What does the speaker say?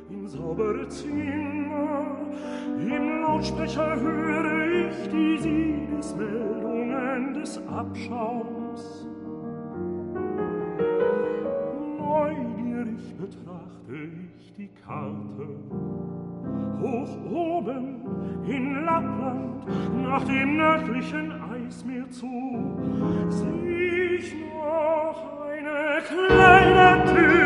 in saubere Zimmer. Im Lautsprecher höre ich die Siegesmeldungen des Abschaums. Neugierig betrachte ich die Karte. Hoch oben in Lappland, nach dem nördlichen Eismeer zu, sieh ich noch eine kleine Tür.